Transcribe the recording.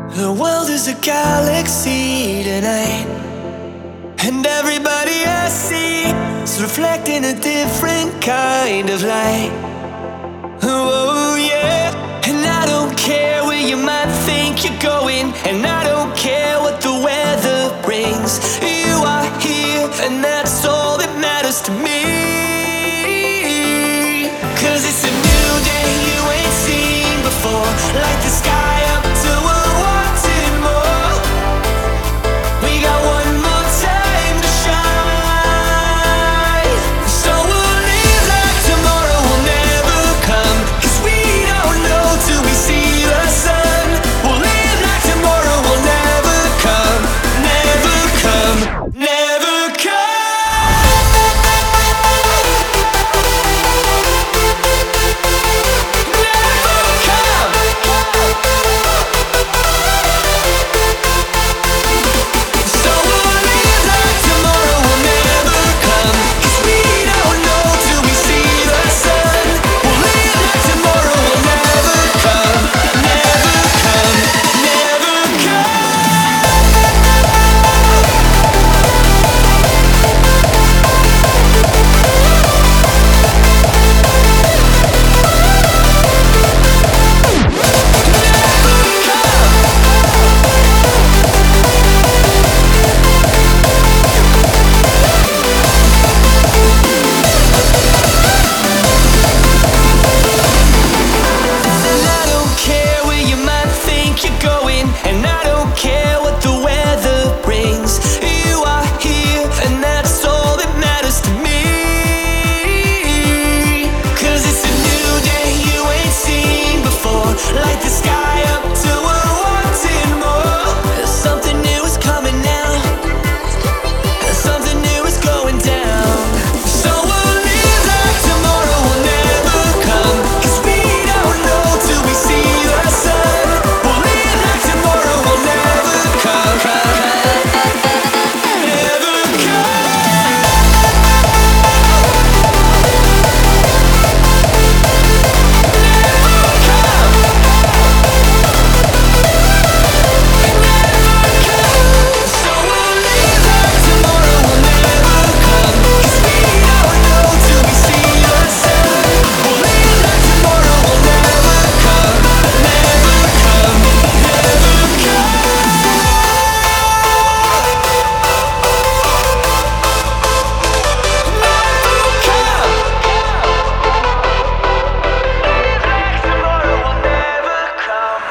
The world is a galaxy tonight, and everybody I see is reflecting a different kind of light. Oh yeah, and I don't care where you might think you're going, and